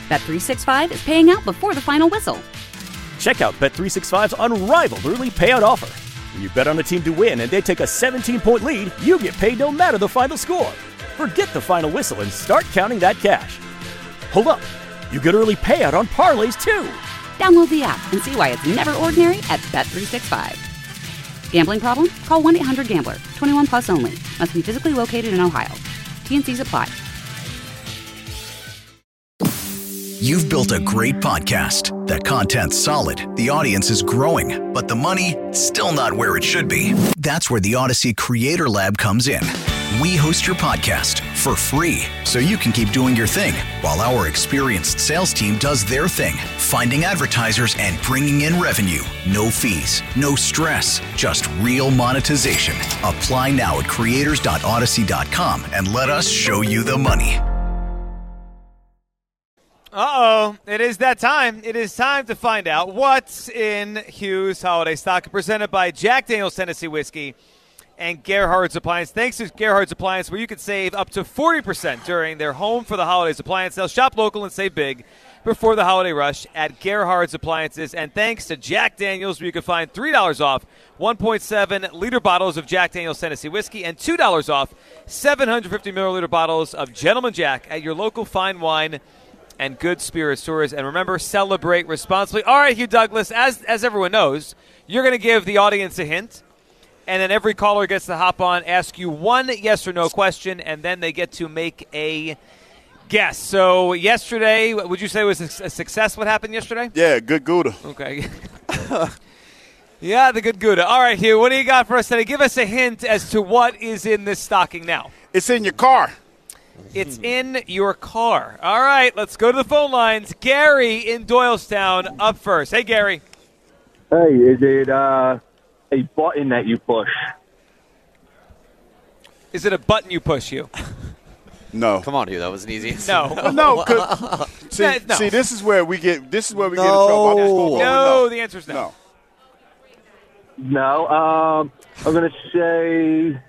Bet365 is paying out before the final whistle. Check out Bet365's unrivaled early payout offer. When you bet on a team to win and they take a 17-point lead, you get paid no matter the final score. Forget the final whistle and start counting that cash. Hold up. You get early payout on parlays, too. Download the app and see why it's never ordinary at Bet365. Gambling problem? Call 1-800-GAMBLER. 21 plus only. Must be physically located in Ohio. T&Cs apply. You've built a great podcast. The content's solid, the audience is growing, but the money, still not where it should be. That's where the Odyssey Creator Lab comes in. We host your podcast for free, so you can keep doing your thing, while our experienced sales team does their thing, finding advertisers and bringing in revenue. No fees, no stress, just real monetization. Apply now at creators.odyssey.com and let us show you the money. It is that time. It is time to find out what's in Hughes Holiday Stock, presented by Jack Daniel's Tennessee Whiskey and Gerhard's Appliance. Thanks to Gerhard's Appliance, where you can save up to 40% during their Home for the Holidays appliance sale. Shop local and save big before the holiday rush at Gerhard's Appliances. And thanks to Jack Daniel's, where you can find $3 off 1.7-liter bottles of Jack Daniel's Tennessee Whiskey and $2 off 750-milliliter bottles of Gentleman Jack at your local fine wine and good spirit stores. And remember, celebrate responsibly. All right, Hugh Douglas, as everyone knows, you're going to give the audience a hint, and then every caller gets to hop on, ask you one yes or no question, and then they get to make a guess. So yesterday, would you say it was a success what happened yesterday? Yeah, good Gouda. Okay. Yeah, the good Gouda. All right, Hugh, what do you got for us today? Give us a hint as to what is in this stocking now. It's in your car. It's in your car. All right, let's go to the phone lines. Gary in Doylestown up first. Hey, Gary. Hey, is it a button that you push? Is it a button you push, Hugh? No. Come on, Hugh. That was an easy answer. No. No, cause see, this is where we get in trouble. No, the answer is no. No. I'm going to say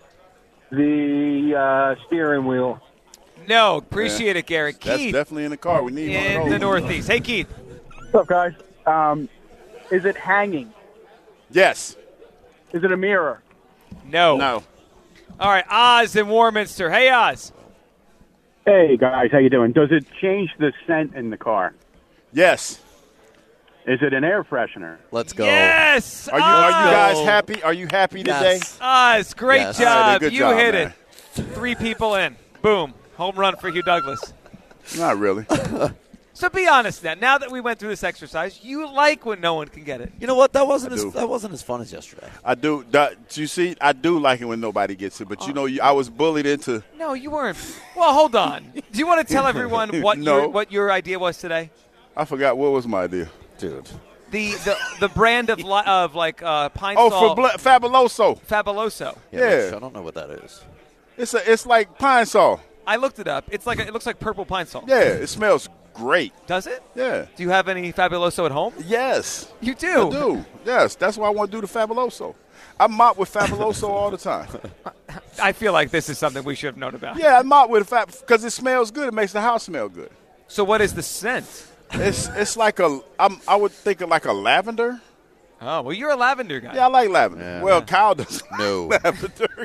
the steering wheel. No, appreciate it, Gary. That's Keith. Definitely in the car. We need one of in those. the Northeast. Hey, Keith. What's up, guys? Is it hanging? Yes. Is it a mirror? No. No. All right, Oz in Warminster. Hey, Oz. Hey, guys. How you doing? Does it change the scent in the car? Yes. Is it an air freshener? Let's go. Yes. Are you guys happy? Are you happy today? Yes. Oz, great Yes. job. All right, good you job, hit man. it. 3 people in. Boom. Home run for Hugh Douglas. Not really. So be honest now that we went through this exercise, you like when no one can get it. You know what? That wasn't as fun as yesterday. I do. You see, I do like it when nobody gets it. But, I was bullied into. No, you weren't. Well, hold on. Do you want to tell everyone what No. what your idea was today? I forgot what was my idea. Dude. The brand of pine Oh, salt. Fabuloso. Fabuloso. Yeah. I don't know what that is. It's like pine salt. I looked it up. It looks like purple pine salt. Yeah, it smells great. Does it? Yeah. Do you have any Fabuloso at home? Yes. You do? I do. Yes. That's why I want to do the Fabuloso. I mop with Fabuloso all the time. I feel like this is something we should have known about. Yeah, I mop with because it smells good. It makes the house smell good. So what is the scent? It's like I would think of like a lavender. Oh, well, you're a lavender guy. Yeah, I like lavender. Yeah. Well, Kyle doesn't No. like lavender.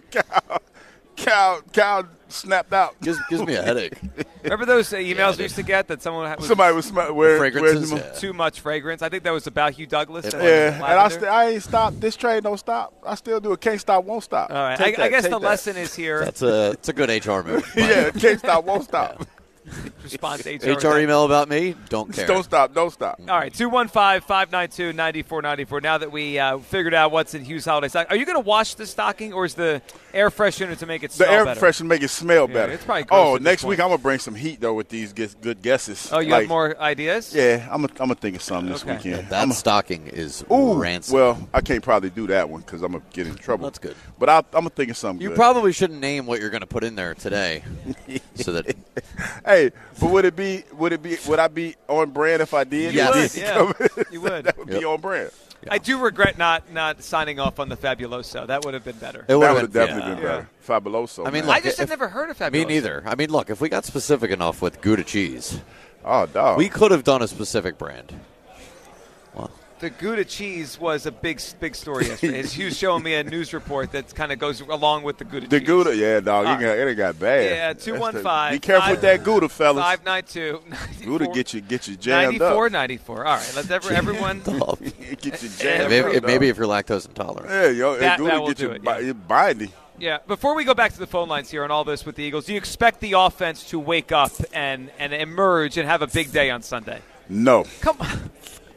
Kyle snapped out. Gives me a headache. Remember those emails we used to get that someone was Somebody was wearing Fragrances, them. yeah. too much fragrance? I think that was about Hugh Douglas. Yeah, and lavender. I ain't stopped. This train don't stop. I still do it. Can't stop, won't stop. All right. Take I that, guess take the that. lesson is here. It's a good HR move. Yeah, can't stop, won't stop. Response to HR. HR email about me? Don't care. Don't stop, don't stop. All right, 215-592-9494. Now that we figured out what's in Hughes Holiday Stock, are you going to wash the stocking, or is the air freshener to make it smell The air better? freshener make it smell Yeah, better. it's probably gross oh, at this next point. week I'm gonna bring some heat though with these good guesses. Oh, you have more ideas? Yeah, I'm gonna think of something this Okay. weekend. That stocking is Ooh, rancid. well, I can't probably do that one because I'm gonna get in trouble. That's good. But I'm gonna think of something. You good. probably shouldn't name what you're going to put in there today, so that Hey, but would I be on brand if I did? Yes. Yeah, you would. That would be on brand. I do regret not signing off on the Fabuloso. That would have been better. it That would would have definitely been Yeah. better. Fabuloso. I mean, man. look, I just had never heard of Fabuloso. me neither. I mean, look, if we got specific enough with Gouda cheese, Oh, dog. We could have done a specific brand. Well, The Gouda cheese was a big story yesterday. He was showing me a news report that kind of goes along with the Gouda cheese. The Gouda, yeah, dog. It got bad. Yeah, 215. Be careful with that Gouda, fellas. 592. Gouda get you jammed 94. All right, let's everyone. Get you jammed up. maybe if you're lactose intolerant. Yeah, yo, That Gouda will get do you it, yeah. binding. Yeah, before we go back to the phone lines here on all this with the Eagles, do you expect the offense to wake up and emerge and have a big day on Sunday? No. Come on.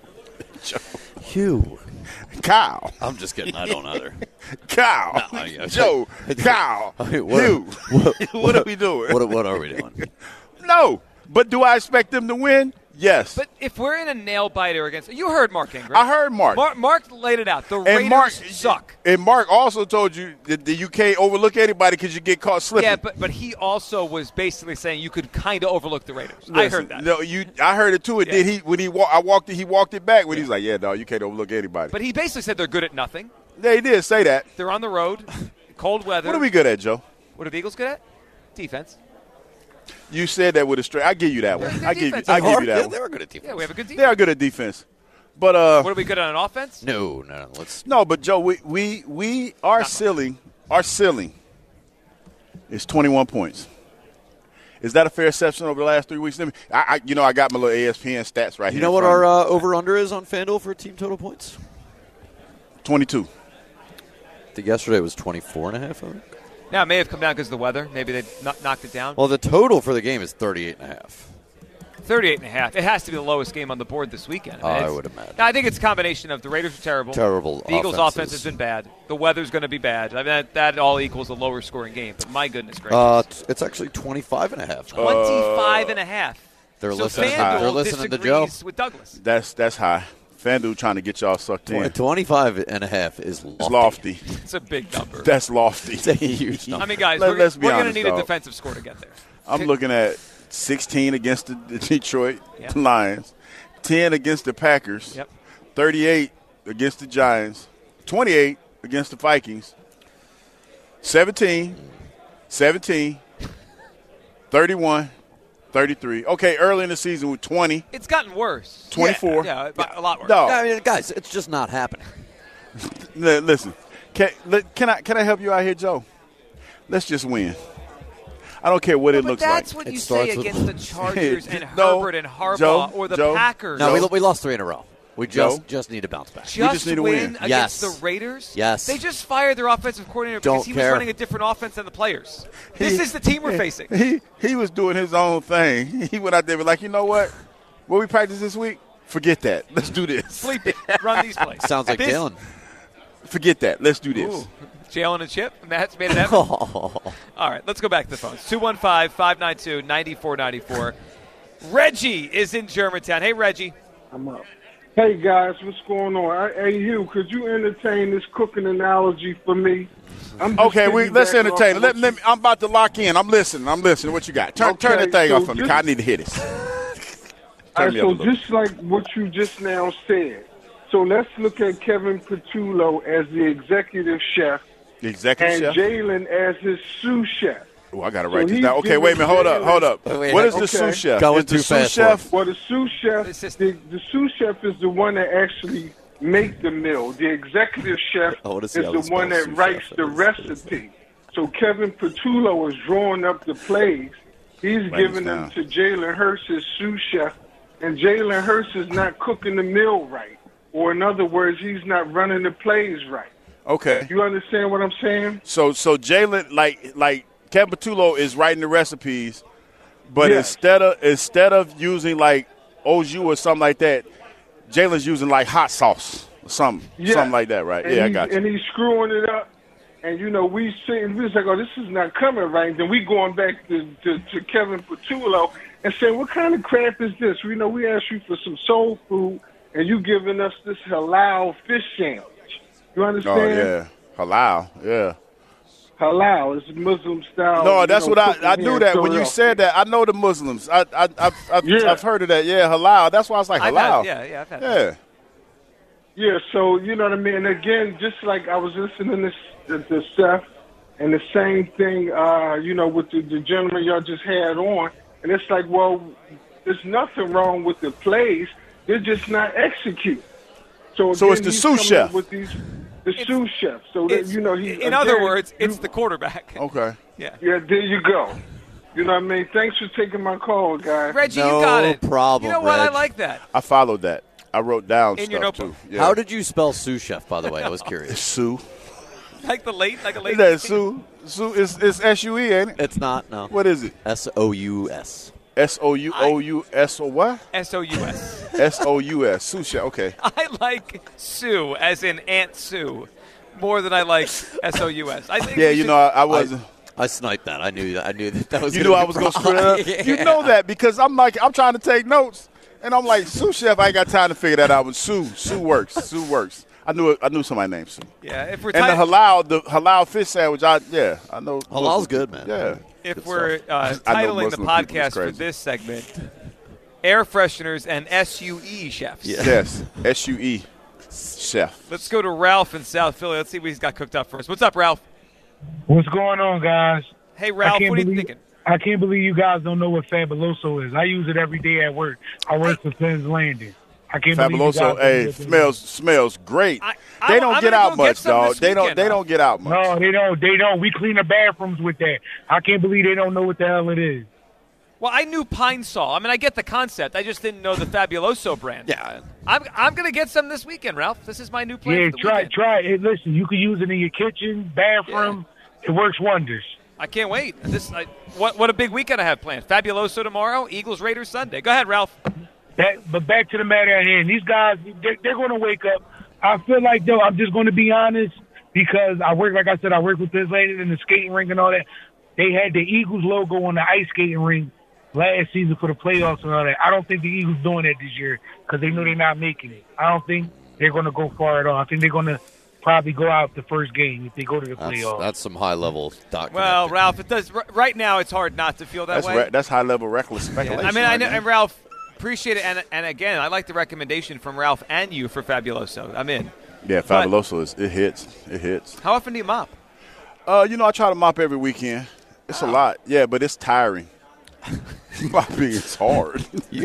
Hugh. Kyle. I'm just kidding. I don't either. Kyle. No, Joe. Kyle. Hugh. What are we doing? What are we doing? No. But do I expect them to win? Yes. But if we're in a nail-biter against – you heard Mark Ingram. I heard Mark. Mark laid it out. The and Raiders suck. And Mark also told you that you can't overlook anybody because you get caught slipping. Yeah, but he also was basically saying you could kind of overlook the Raiders. Listen, I heard that. No, I heard it too. And Yeah. then he walked it back when he's like, yeah, dog, you can't overlook anybody. But he basically said they're good at nothing. Yeah, he did say that. They're on the road, cold weather. What are we good at, Joe? What are the Eagles good at? Defense. You said that with a straight. I give you that one. Yeah, I give you defense. that Yeah, one. they were good at defense. Yeah, we have a good defense. They are good at defense. But What are we good at on offense? No. Let's. no, but Joe, we our ceiling is 21 points. Is that a fair assessment over the last 3 weeks? I got my little ESPN stats right here. You know what our over/under is on FanDuel for team total points? 22. I think yesterday was 24.5. I think. Now, it may have come down because of the weather. Maybe they knocked it down. Well, the total for the game is 38.5. 38.5. It has to be the lowest game on the board this weekend. I would imagine. I think it's a combination of the Raiders are terrible. Terrible The Eagles' offenses. offense has been bad. The weather's going to be bad. I mean, that all equals a lower scoring game. But my goodness gracious. It's actually 25.5. 25.5. They're so listening. FanDuel They're listening to Joe. disagrees with Douglas. That's high. FanDuel trying to get y'all sucked in. 25.5 is lofty. It's lofty. It's a big number. That's lofty. It's a huge number. I mean, guys, Let's be we're going to honest, need though. a defensive score to get there. I'm looking at 16 against the Detroit Yep. Lions, 10 against the Packers, Yep. 38 against the Giants, 28 against the Vikings, 17, 31, 33. Okay, early in the season with 20. It's gotten worse. 24. Yeah, a lot worse. No. I mean, guys, it's just not happening. Listen, can I help you out here, Joe? Let's just win. I don't care what it looks like. That's what you say against the Chargers and No, Herbert and Harbaugh Joe, or the Joe. Packers. No, we lost 3 in a row. We Joe? just need to bounce back. just need to win. against Yes. the Raiders? Yes. They just fired their offensive coordinator Don't because he care. was running a different offense than the players. This is the team we're facing. He was doing his own thing. He went out there and was like, you know what we practice this week? Forget that. Let's do this. Sleep it. Run these plays. Sounds like This- Jalen. Forget that. Let's do this. Ooh. Jalen and Chip. Matt's made it happen. All right, let's go back to the phones. 215-592-9494. Reggie is in Germantown. Hey, Reggie. I'm up. Hey, guys, what's going on? Hey, Hugh, could you entertain this cooking analogy for me? Okay, let's entertain it. I'm about to lock in. I'm listening. What you got? Turn the thing off for me. I need to hear this. All right, so just like what you just now said, so let's look at Kevin Petullo as the executive chef The executive and chef? Jalen as his sous chef. Oh, I got to write this he's down. Okay, wait a minute. Hold up. Wait, What is okay. the sous chef? Going Is the too sous fast for chef? Well, the sous chef, the sous chef is the one that actually make the meal. The executive chef I wanna is see how the to one spell that sous writes chef. the recipe. So Kevin Petullo is drawing up the plays. He's Write giving this them down. to Jalen Hurts, his sous chef, and Jalen Hurts is not cooking the meal right. Or in other words, he's not running the plays right. Okay. You understand what I'm saying? So Jalen, like Kevin Petullo is writing the recipes, but Yes. instead of using like au jus or something like that, Jalen's using like hot sauce or something like that, right? And Yeah, I got you. And he's screwing it up. And, you know, we was like, oh, this is not coming right. Then we going back to Kevin Petullo and saying, what kind of crap is this? We know we asked you for some soul food, and you giving us this halal fish sandwich. You understand? Oh yeah, halal. Yeah. Halal is Muslim style. No, that's what I cooking knew here that in when you Philadelphia. said that. I know the Muslims. Yeah. I've heard of that. Yeah, halal. That's why I was like halal. I've had that. Yeah. Yeah, so you know what I mean. And again, just like I was listening to Seth, and the same thing, you know, with the gentleman y'all just had on, and it's like, well, there's nothing wrong with the plays. They're just not executed. So it's the sous chef. With the sous chef. So that, in other words, it's the quarterback. Okay. Yeah, there you go. You know what I mean? Thanks for taking my call, guys. Reggie, No you got it. problem, You know what? Reg. I like that. I followed that. I wrote down In stuff your notebook. too. Yeah. How did you spell sous chef, by the way? I was curious. Sue? Like a late. Is that Sue? Sue is S-U-E, ain't it? It's not, no. What is it? S-O-U-S. S-O-U-O-U-S or what? S-O-U-S. S-O-U-S. Sue chef. Okay. I like Sue, as in Aunt Sue, more than I like S-O-U-S. I think Yeah, we you should- know, I wasn't. I sniped that. I knew that was. You gonna knew I be was going to screw that up? Yeah. You know that because I'm trying to take notes, and I'm like, Sue chef, I ain't got time to figure that out. But Sue works. Sue works. I knew somebody named Sue. Yeah, if we're And the halal fish sandwich, I know. Halal's good, man. Yeah. if good we're stuff. I know titling the Muslim people is podcast for crazy. this segment, air fresheners and SUE chefs. Yeah. Yes, S-U-E, chef. Let's go to Ralph in South Philly. Let's see what he's got cooked up for us. What's up, Ralph? What's going on, guys? Hey, Ralph, what are you thinking? I can't believe you guys don't know what Fabuloso is. I use it every day at work. I work for Finn's Landing. I can't believe you guys Fabuloso, don't know hey, what that is. smells great. I'm They don't gonna get go out get much, some dog. this They weekend, don't get out much. No, they don't. We clean the bathrooms with that. I can't believe they don't know what the hell it is. Well, I knew Pine Sol. I mean, I get the concept. I just didn't know the Fabuloso brand. Yeah. I'm going to get some this weekend, Ralph. This is my new plan Yeah, for the weekend. try it. Listen, you can use it in your kitchen, bathroom. It works wonders. I can't wait. What a big weekend I have planned. Fabuloso tomorrow, Eagles Raiders Sunday. Go ahead, Ralph. But back to the matter at hand. These guys, they're going to wake up. I feel like, though, I'm just going to be honest, because I work with this lady in the skating rink and all that. They had the Eagles logo on the ice skating rink last season for the playoffs and all that. I don't think the Eagles doing that this year because they know they're not making it. I don't think they're going to go far at all. I think they're going to probably go out the first game if they go to the playoffs. That's some high-level document. Well, Ralph, it does. Right now, it's hard not to feel that way. That's high-level reckless speculation. I mean, I know, and Ralph, appreciate it. And again, I like the recommendation from Ralph and you for Fabuloso. I'm in. Yeah, Fabuloso, it hits. It hits. How often do you mop? I try to mop every weekend. It's a lot. Yeah, but it's tiring. Mopping is hard.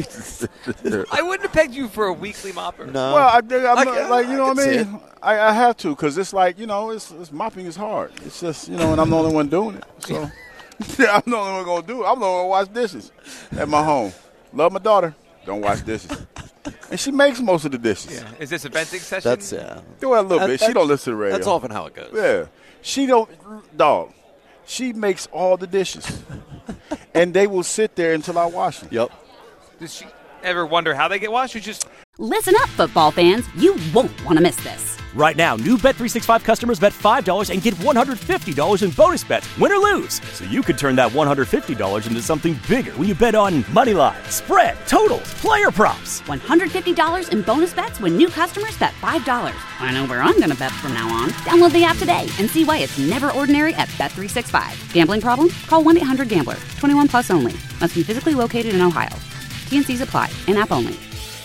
I wouldn't have pegged you for a weekly mopper. No. Well, I'm like, you know what I can see mean? I have to because it's like, it's mopping is hard. It's just, and I'm the only one doing it. So I'm the only one going to do it. I'm the only one wash dishes at my home. Love my daughter. Don't wash dishes. And she makes most of the dishes. Yeah. Is this a venting session? That's Do it a little bit. She don't listen to the radio. That's often how it goes. Yeah. She don't, dog. She makes all the dishes. And they will sit there until I wash them. Yep. Does she ever wonder how they get washed or just Listen up, football fans. You won't want to miss this. Right now, new Bet365 customers bet $5 and get $150 in bonus bets, win or lose. So you could turn that $150 into something bigger when you bet on money line, spread, totals, player props. $150 in bonus bets when new customers bet $5. I know where I'm going to bet from now on. Download the app today and see why it's never ordinary at Bet365. Gambling problem? Call 1-800-GAMBLER. 21 plus only. Must be physically located in Ohio. T&Cs apply. In-app only.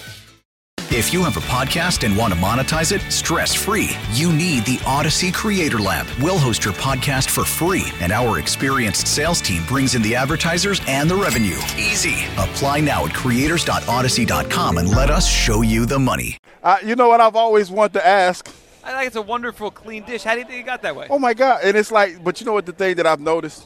If you have a podcast and want to monetize it stress-free, you need the Odyssey Creator Lab. We'll host your podcast for free, and our experienced sales team brings in the advertisers and the revenue. Easy. Apply now at creators.odyssey.com and let us show you the money. You know what I've always wanted to ask? I think it's a wonderful, clean dish. How do you think you got that way? Oh, my God. And it's like, but you know what the thing that I've noticed?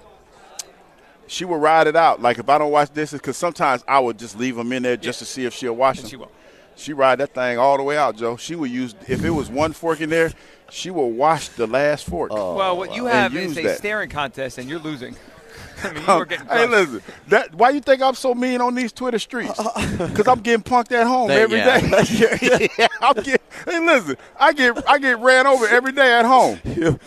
She will ride it out. Like, if I don't wash dishes, because sometimes I would just leave them in there just to see if she'll wash them. She will. She ride that thing all the way out, Joe. She will use, if it was one fork in there, she will wash the last fork. Well, what you have is a that. staring contest, and you're losing. I mean, you are getting Hey, crushed. listen. Why you think I'm so mean on these Twitter streets? Because I'm getting punked at home every day. Hey, listen. I get ran over every day at home.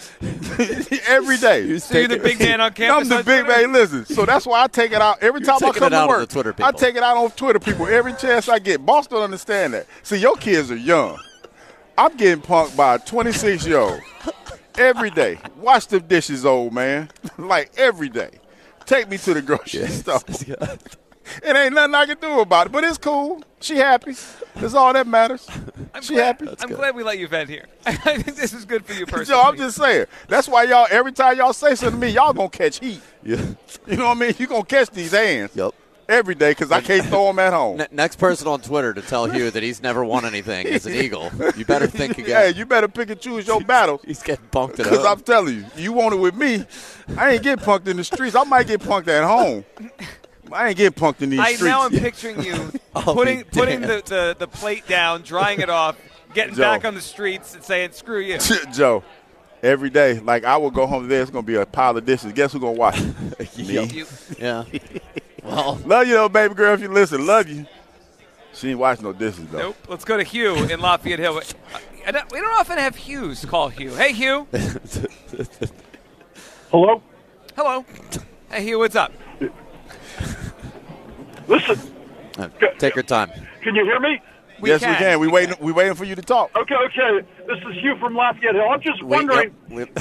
Every day. So you're the big man on campus? I'm the big man. Listen. So that's why I take it out every time I taking come it out to on work. the Twitter I people. take it out on Twitter people every chance I get. Boss don't understand that. See, your kids are young. I'm getting punked by a 26-year-old every day. Wash the dishes, old man. Like every day. Take me to the grocery store. It ain't nothing I can do about it, but it's cool. She happy. That's all that matters. She happy. I'm glad we let you vent here. I think this is good for you personally. Joe, I'm just saying. That's why y'all, every time y'all say something to me, y'all going to catch heat. Yeah. You know what I mean? You going to catch these hands. Yep. every day because I can't throw them at home. Next person on Twitter to tell Hugh that he's never won anything as an Eagle. You better think again. Hey, you better pick and choose your battles. He's getting punked at home. Because I'm telling you, you want it with me, I ain't getting punked in the streets. I might get punked at home. I ain't getting punked in these streets. Now I'm picturing you putting the plate down, drying it off, getting back on the streets and saying, screw you. Joe, every day, like I will go home today, it's going to be a pile of dishes. Guess who's going to wash it? Me. Yeah. Well, love you, though, baby girl, if you listen. Love you. She ain't washing no dishes, though. Nope. Let's go to Hugh in Lafayette Hill. We don't often have Hughes call Hugh. Hey, Hugh. Hello? Hello. Hey, Hugh, what's up? Listen. Take your time. Can you hear me? Yes, we can. We waiting for you to talk. Okay. This is Hugh from Lafayette Hill. I'm just wondering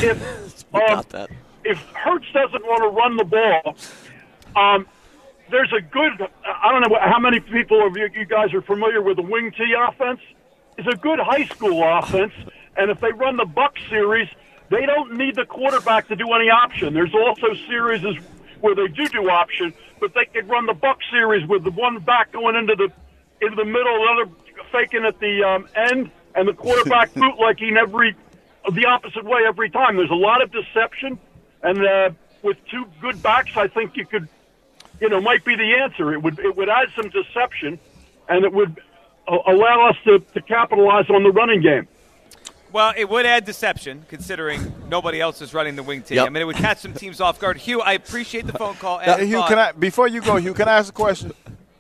if Hurts doesn't want to run the ball, there's a good, I don't know how many people of you guys are familiar with the wing T offense. It's a good high school offense, and if they run the Buck series, they don't need the quarterback to do any option. There's also series where they do option, but they could run the Buck series with the one back going into the middle, the other faking at the end, and the quarterback bootlegging the opposite way every time. There's a lot of deception, and with two good backs, I think you could, might be the answer. It would add some deception, and it would allow us to capitalize on the running game. Well, it would add deception, considering nobody else is running the wing team. Yep. I mean, it would catch some teams off guard. Hugh, I appreciate the phone call. Hugh, before you go, Hugh, can I ask a question?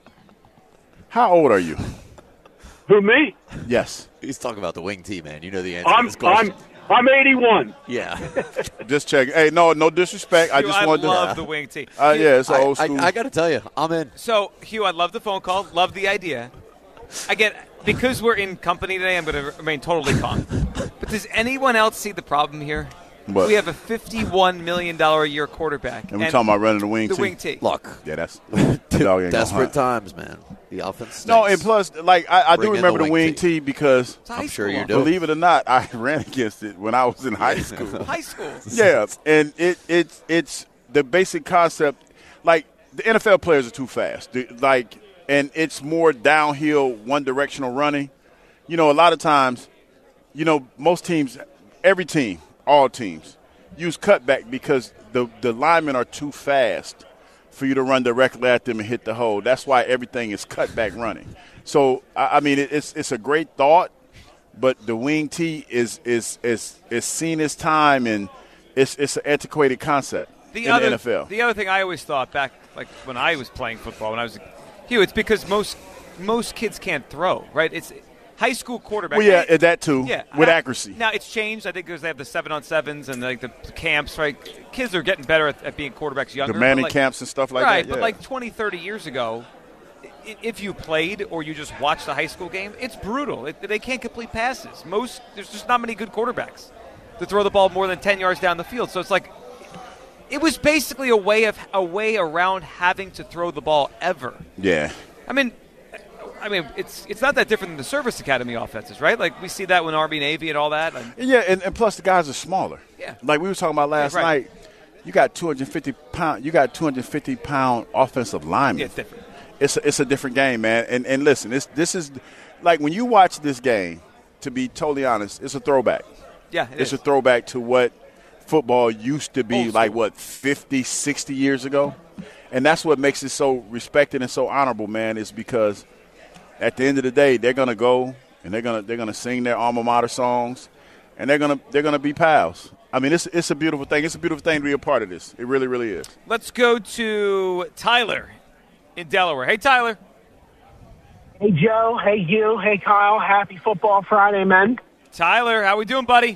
How old are you? Who, me? Yes. He's talking about the wing team, man. You know the answer to this question. I'm 81. Yeah. Just checking. Hey, no disrespect. Hugh, I love the wing team. Yeah, it's old school. I got to tell you, I'm in. So, Hugh, I love the phone call. Love the idea. Because we're in company today, I'm going to remain totally calm. But does anyone else see the problem here? What? We have a $51 million a year quarterback. And we're talking about running the wing team? Look. Yeah, that's desperate times, man. The offense stinks. No, and plus, I do remember the wing team because I'm sure you do. Believe it or not, I ran against it when I was in high school. High school? Yeah, and it's the basic concept. Like, the NFL players are too fast. And it's more downhill, one-directional running. A lot of times, most teams, every team, all teams, use cutback because the linemen are too fast for you to run directly at them and hit the hole. That's why everything is cutback running. So, I mean, it's a great thought, but the wing T is seen as time, and it's an antiquated concept in the NFL. The other thing I always thought back, like when I was playing football, when I was Hugh, it's because most kids can't throw, right? It's high school quarterback. Well, yeah, that too, with accuracy. Now, it's changed, I think, because they have the 7-on-7s and the camps, right? Kids are getting better at being quarterbacks younger. The Manning camps and stuff like that. Right, but like 20, 30 years ago, if you played or you just watched a high school game, it's brutal. They can't complete passes. There's just not many good quarterbacks to throw the ball more than 10 yards down the field. So it's like it was basically a way around having to throw the ball ever. Yeah. I mean, it's not that different than the service academy offenses, right? Like we see that with Army, Navy, and all that. Yeah, and plus the guys are smaller. Yeah. Like we were talking about last night, you got 250-pound offensive linemen. Yeah, it's different. It's a different game, man. And listen, this is like when you watch this game. To be totally honest, it's a throwback. Yeah, it's a throwback to what football used to be, like, 50, 60 years ago. And that's what makes it so respected and so honorable, man, is because at the end of the day, they're going to go and they're going to sing their alma mater songs, and they're going to be pals. I mean, it's a beautiful thing. It's a beautiful thing to be a part of this. It really, really is. Let's go to Tyler in Delaware. Hey, Tyler. Hey, Joe. Hey, Hugh. Hey, Kyle. Happy Football Friday, man. Tyler, how we doing, buddy?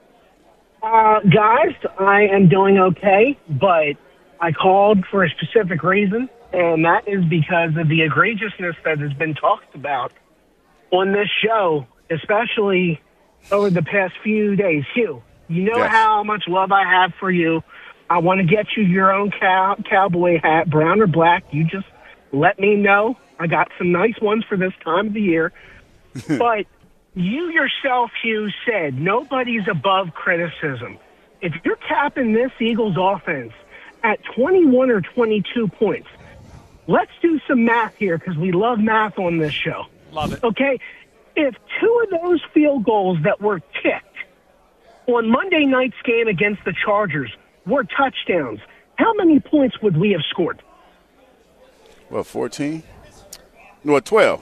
Guys, I am doing okay, but I called for a specific reason, and that is because of the egregiousness that has been talked about on this show, especially over the past few days. Hugh, you know how much love I have for you. I want to get you your own cowboy hat, brown or black. You just let me know. I got some nice ones for this time of the year. But you yourself, Hugh, said nobody's above criticism. If you're capping this Eagles offense at 21 or 22 points, let's do some math here because we love math on this show. Love it. Okay? If 2 of those field goals that were kicked on Monday night's game against the Chargers were touchdowns, how many points would we have scored? Well, 14? No, 12.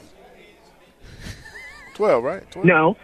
12, right? 12? No.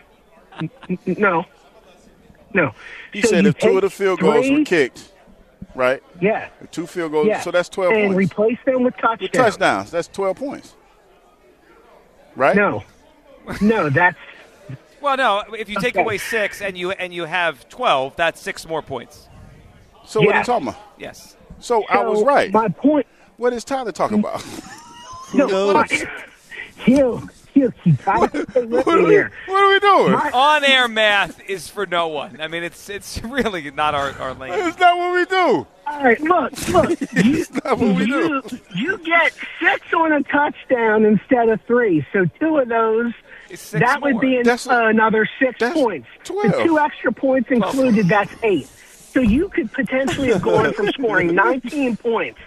No. He So said you if 2 of the take field goals were 3 kicked, right? Yeah. 2 field goals, Yeah. so that's 12 and points. replace them with touchdowns. With touchdowns, that's 12 points. Right? No, that's Well, no. If you take Okay. away 6 and you have 12, that's 6 more points. So what are you Yes. talking about? Yes. So I was right. My point. What is Tyler talking about? No, Hugh, you gotta stay with me here. What are we doing? On-air math is for no one. I mean, it's really not our lane. It's not what we do. All right, look. It's not what we do. You get 6 on a touchdown instead of 3. So 2 of those, It's 6 that would more. be another 6 points. 12. The 2 extra points included, that's 8. So you could potentially have gone from scoring 19 points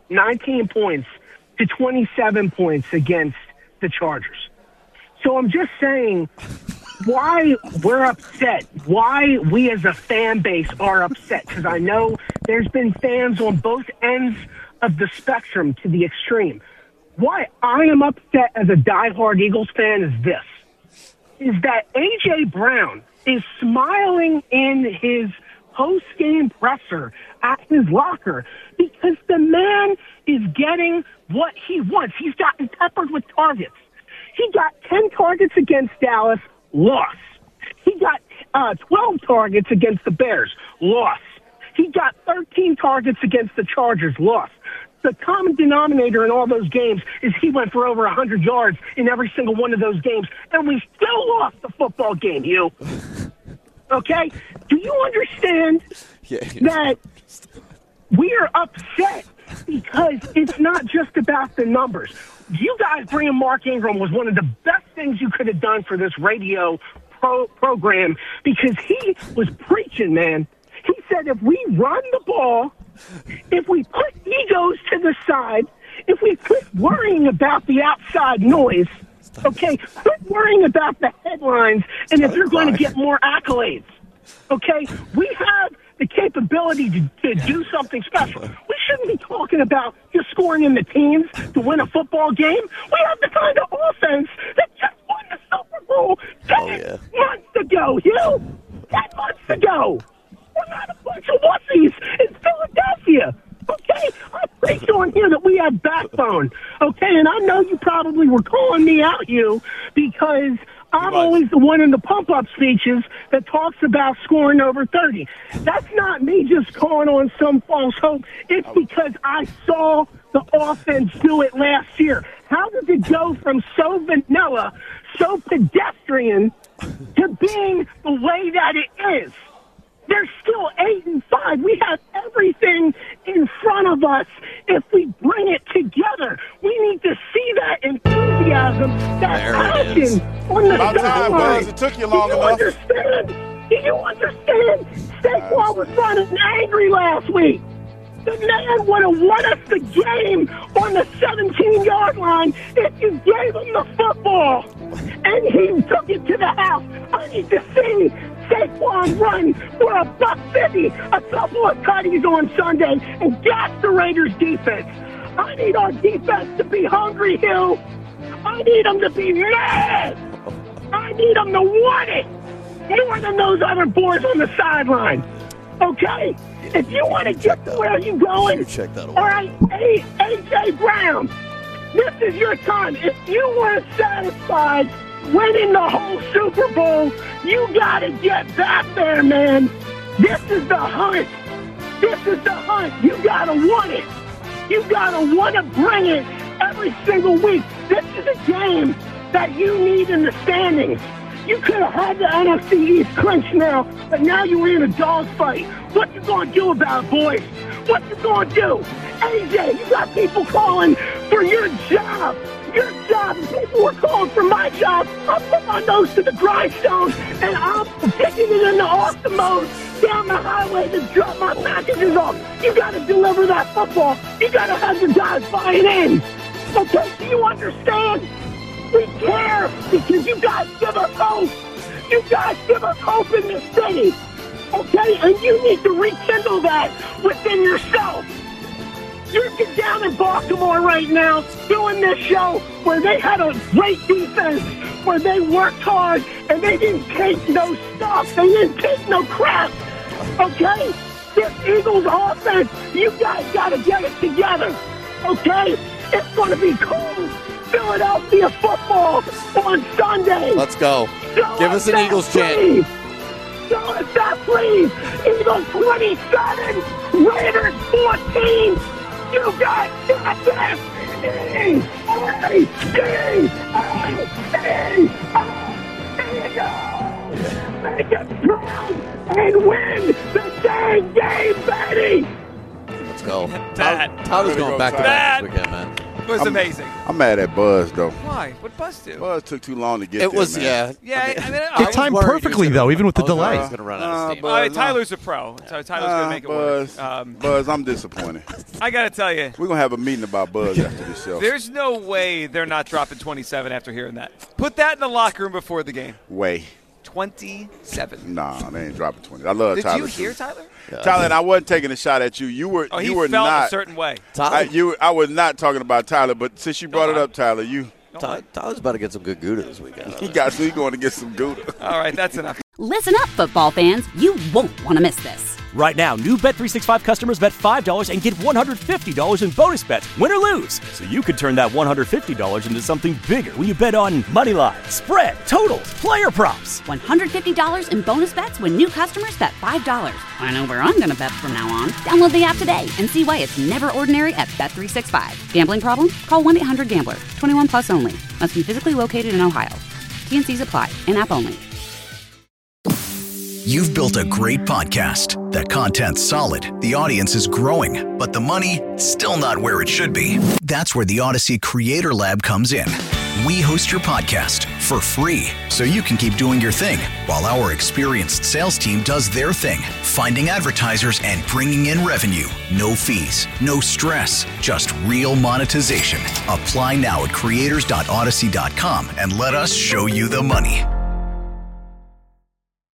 to 27 points against the Chargers. So I'm just saying why we're upset, why we as a fan base are upset, because I know there's been fans on both ends of the spectrum to the extreme. Why I am upset as a diehard Eagles fan is this, is that A.J. Brown is smiling in his post-game presser at his locker because the man is getting what he wants. He's gotten peppered with targets. He got 10 targets against Dallas, lost. He got 12 targets against the Bears, lost. He got 13 targets against the Chargers, lost. The common denominator in all those games is he went for over 100 yards in every single one of those games, and we still lost the football game, Hugh. Okay? Do you understand that we are upset because it's not just about the numbers? You guys bringing Mark Ingram was one of the best things you could have done for this radio program because he was preaching, man. He said if we run the ball, if we put egos to the side, if we quit worrying about the outside noise, okay, quit worrying about the headlines and if you're going to get more accolades, okay, we have the capability to do something special. We shouldn't be talking about just scoring in the teens to win a football game. We have the kind of offense that just won the Super Bowl 10 months ago, Hugh. 10 months ago. We're not a bunch of wussies in Philadelphia. Okay? I'm pretty sure on here that we have backbone. Okay? And I know you probably were calling me out, Hugh, because I'm always the one in the pump-up speeches that talks about scoring over 30. That's not me just calling on some false hope. It's because I saw the offense do it last year. How does it go from so vanilla, so pedestrian, to being the way that it is? They're still 8-5. We have everything in front of us if we bring it together. We need to see that enthusiasm, that passion on the sideline. It took you long enough. Understand? Do you understand? Saquon was running angry last week. The man would have won us the game on the 17-yard line if you gave him the football. And he took it to the house. I need to see Saquon run for $150, a couple of tutties on Sunday, and gas the Raiders' defense. I need our defense to be hungry, Hill. I need them to be mad. I need them to want it more than those other boys on the sideline. Okay? If you want to get to where you're going, all right, A.J. Brown, this is your time. If you weren't satisfied winning the whole Super Bowl, you got to get back there, man. This is the hunt. This is the hunt. You got to want it. You got to want to bring it every single week. This is a game that you need in the standings. You could have had the NFC East clinch now, but now you're in a dogfight. What you going to do about it, boys? What you going to do? AJ, you got people calling for your job. Your job. People were calling for my job. I'll put my nose to the grindstone, and I'm taking it in the awesome mode down the highway to drop my packages off. You got to deliver that football. You got to have your guys buying in. Okay, do you understand? We care because you guys give us hope. You guys give us hope in this city. Okay, and you need to rekindle that within yourself. You're down in Baltimore right now doing this show where they had a great defense, where they worked hard, and they didn't take no stuff. They didn't take no crap. Okay? This Eagles offense, you guys got to get it together. Okay? It's going to be cold. Philadelphia football on Sunday. Let's go. Give us an Eagles chant. Show us that, please. Eagles 27, Raiders 14. You guys got this. Make it proud and win the dang game, baby. Let's go. Tyler's going back to back this weekend, man. It was amazing. I'm mad at Buzz, though. Why? What Buzz do? Buzz took too long to get It there, was, man. Yeah, I mean, It timed perfectly, though, even with the delay. He's going to run out of steam. All right, Tyler's a pro. So Tyler's going to make it work. Buzz, I'm disappointed. I got to tell you. We're going to have a meeting about Buzz after this show. There's no way they're not dropping 27 after hearing that. Put that in the locker room before the game. Way. 27. Nah, they ain't dropping 20. I love Did Tyler. Did you hear Tyler? Yeah. Tyler, and I wasn't taking a shot at you. You were. Oh, you were felt not a certain way. I was not talking about Tyler, but since you brought it up, Tyler, Tyler's about to get some good Gouda this weekend. He's going to get some Gouda. All right, that's enough. Listen up, football fans. You won't want to miss this. Right now, new Bet365 customers bet $5 and get $150 in bonus bets, win or lose. So you could turn that $150 into something bigger when you bet on money line, spread, totals, player props. $150 in bonus bets when new customers bet $5. I know where I'm going to bet from now on. Download the app today and see why it's never ordinary at Bet365. Gambling problem? Call 1-800-GAMBLER. 21 plus only. Must be physically located in Ohio. T&Cs apply. In-app only. You've built a great podcast. That content's solid, the audience is growing, but the money, still not where it should be. That's where the Odyssey Creator Lab comes in. We host your podcast for free, so you can keep doing your thing, while our experienced sales team does their thing, finding advertisers and bringing in revenue. No fees, no stress, just real monetization. Apply now at creators.odyssey.com and let us show you the money.